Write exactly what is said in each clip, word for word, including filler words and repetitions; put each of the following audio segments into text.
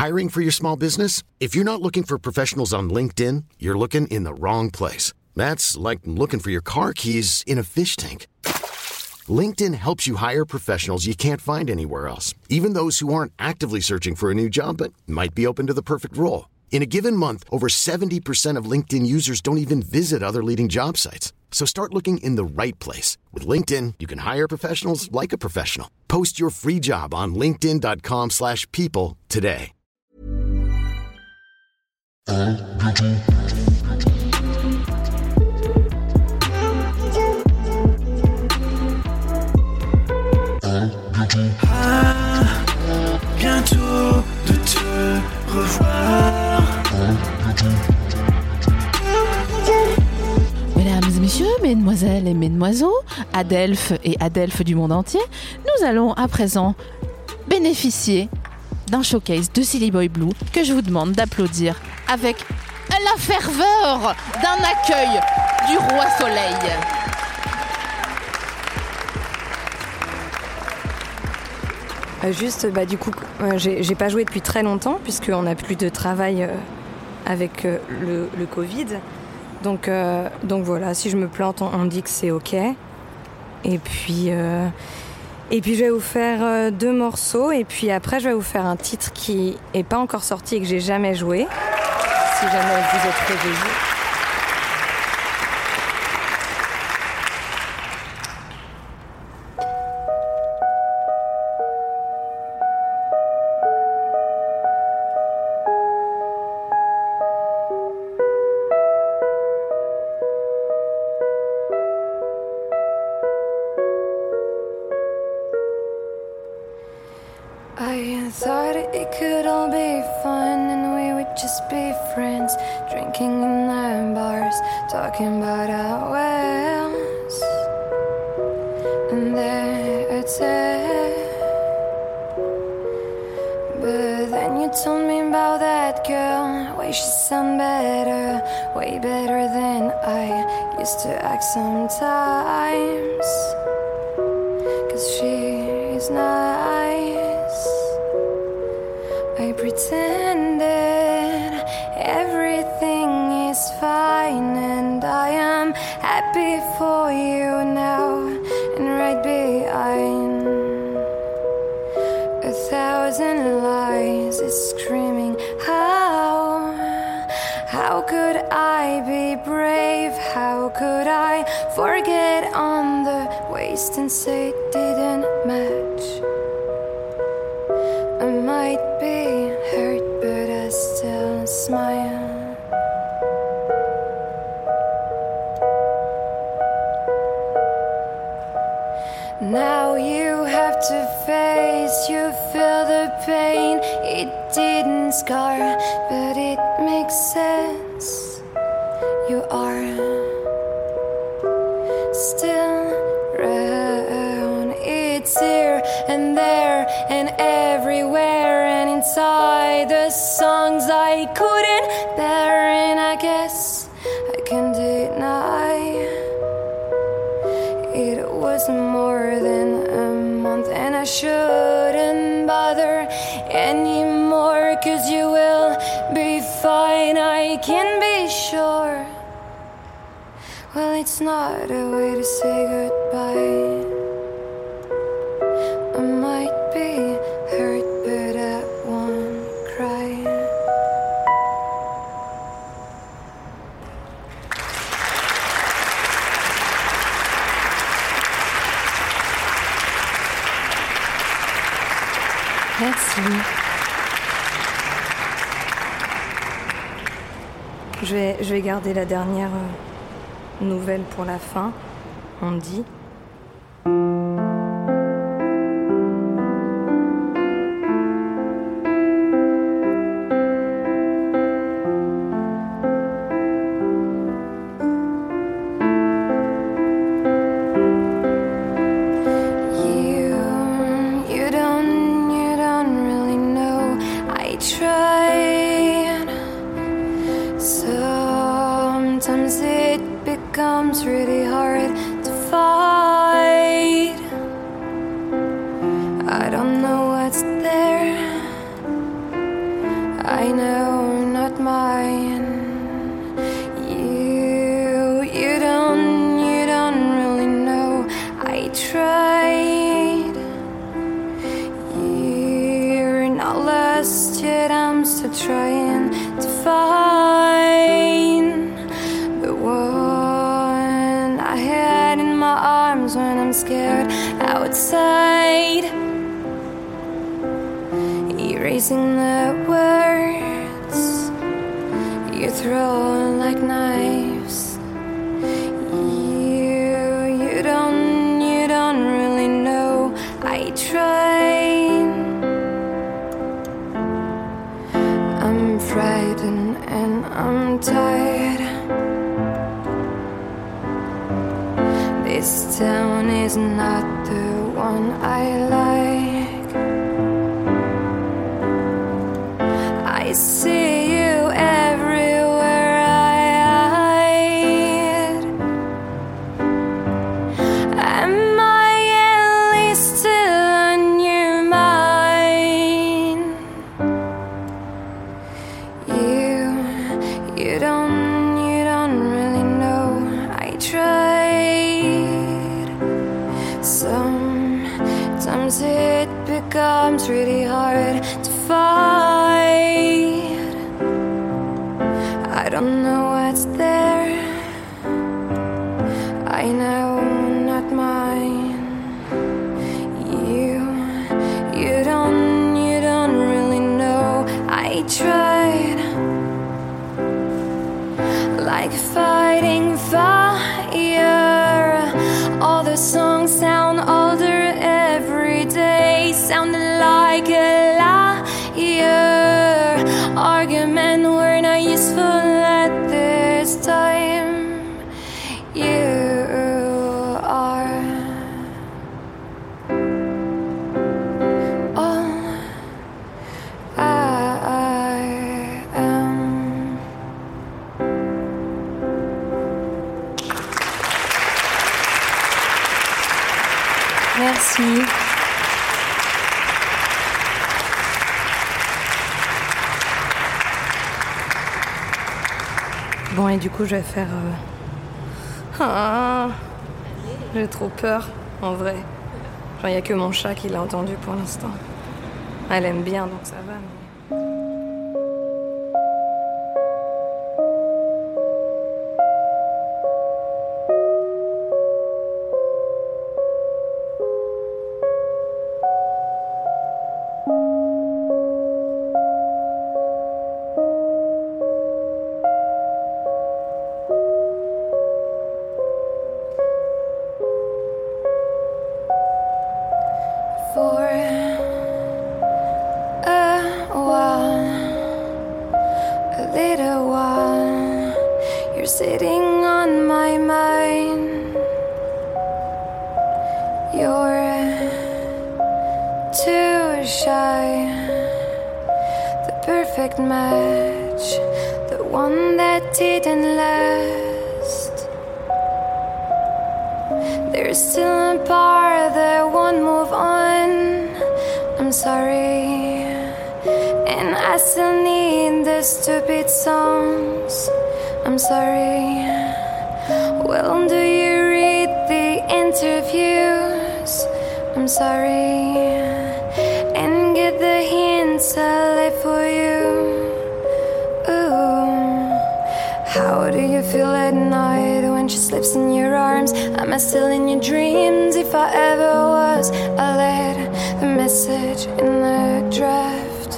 Hiring for your small business? If you're not looking for professionals on LinkedIn, you're looking in the wrong place. That's like looking for your car keys in a fish tank. LinkedIn helps you hire professionals you can't find anywhere else, even those who aren't actively searching for a new job but might be open to the perfect role. In a given month, over seventy percent of LinkedIn users don't even visit other leading job sites. So start looking in the right place. With LinkedIn, you can hire professionals like a professional. Post your free job on linkedin.com slash people today. Ah, bientôt de te revoir. Mesdames et messieurs, mesdemoiselles et mesdemoiseaux, adelphes et adelphes du monde entier, nous allons à présent bénéficier d'un showcase de Silly Boy Blue que je vous demande d'applaudir avec la ferveur d'un accueil du roi soleil. Euh, juste, bah, du coup, euh, j'ai, j'ai pas joué depuis très longtemps puisqu'on n'a plus de travail euh, avec euh, le, le Covid. Donc, euh, donc voilà, si je me plante, on, on dit que c'est OK. Et puis, euh, et puis je vais vous faire euh, deux morceaux. Et puis après, je vais vous faire un titre qui est pas encore sorti et que j'ai jamais joué. Si jamais vous êtes réveillés. I thought it could all be fun and we would just be friends, drinking in the bars, talking about our wells. And that's it. But then you told me about that girl, way she sound better, way better than I used to act sometimes. Cause she is nice. I pretended everything is fine and I am happy for you now and right behind a thousand lies is screaming how how could I be brave, how could I forget on the waist and say it didn't match. I might be hurt, but I still smile. Now you have to face, you feel the pain. It didn't scar, but it makes sense. You are still around. It's here and there and everywhere and inside the songs I couldn't bear, and I guess I can deny it was more than a month and I shouldn't bother anymore, cause you will be fine, I can be sure. Well, it's not a way to say goodbye. I might be hurt, but I won't cry. Merci. Je vais, je vais garder la dernière euh, nouvelle pour la fin. On dit... Becomes really hard to fight. I don't know what's there. I know, not mine. You, you don't, you don't really know. I tried. You're not lost yet. I'm still trying to find the one I had in my arms when I'm scared outside. Erasing the words you throw like knives. You, you don't, you don't really know. I tried. I'm frightened and I'm tired. This town is not the one I like. I see you everywhere I hide. Am I at least still on your mind? You, you don't, you don't really know. I tried. Sometimes it becomes really hard to fight. I don't know what's there. I know, not mine. You, you don't, you don't really know. I tried. Like fighting fire. All the songs sound older every day. Sounding like a liar. Argument were not useful at this time. You are all I am. Merci. Bon, et du coup, je vais faire... Euh... Ah, j'ai trop peur, en vrai. Genre, il n'y a que mon chat qui l'a entendu pour l'instant. Elle aime bien, donc ça va, mais... For a while, a little while, you're sitting on my mind. You're too shy, the perfect match, the one that didn't last. There's still a part that won't move on. I'm sorry, and I still need the stupid songs. I'm sorry. Well, do you read the interviews? I'm sorry, and get the hints I left for you. Ooh, how do you feel at night when she slips in your arms? Am I still in your dreams? If I ever was, I let the message in the draft.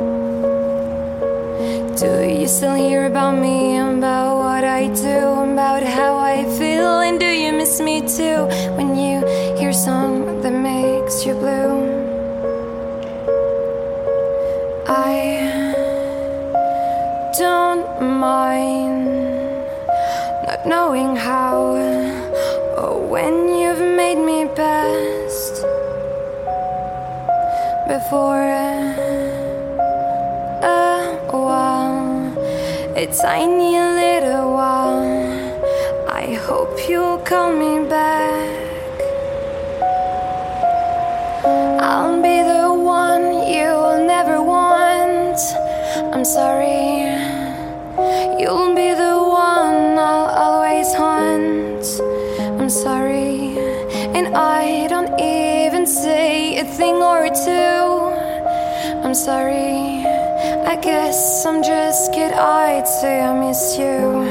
Do you still hear about me, about what I do, about how I feel? And do you miss me too when you hear a song that makes you blue? I don't mind not knowing how or when you've made me best. Before a while, a tiny little while, I hope you'll call me back. I'll be the one you'll never want. I'm I'm sorry. You'll be the one I'll always haunt. I'm sorry. And I don't even say a thing or two. I'm sorry. I guess I'm just kid. I'd say I miss you.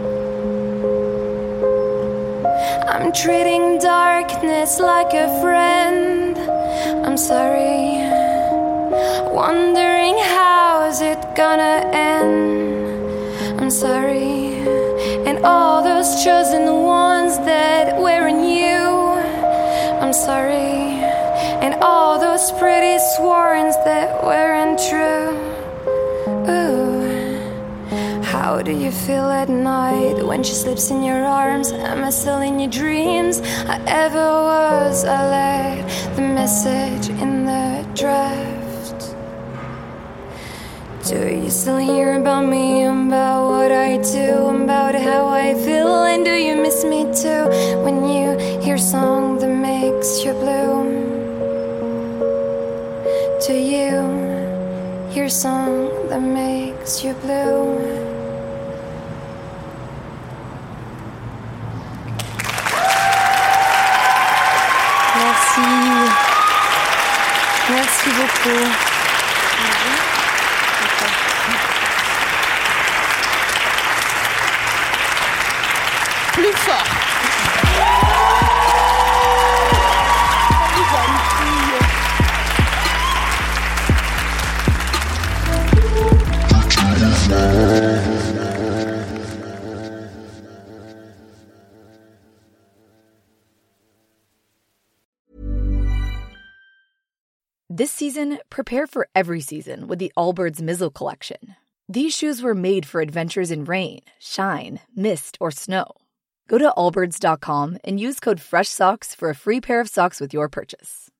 I'm treating darkness like a friend. I'm sorry. Wondering how's it gonna end. I'm sorry. And all those chosen ones that weren't you. I'm sorry. And all those pretty sworns that weren't true. Ooh. How do you feel at night when she slips in your arms? Am I still in your dreams? I ever was. I left the message in the draft. Do you still hear about me, about what I do, about how I feel? And do you miss me too when you hear a song that makes you blue? Do you hear a song that makes you blue? Merci. Merci beaucoup. Plus fort. This season, prepare for every season with the Allbirds Mizzle Collection. These shoes were made for adventures in rain, shine, mist, or snow. Go to allbirds dot com and use code FRESHSOCKS for a free pair of socks with your purchase.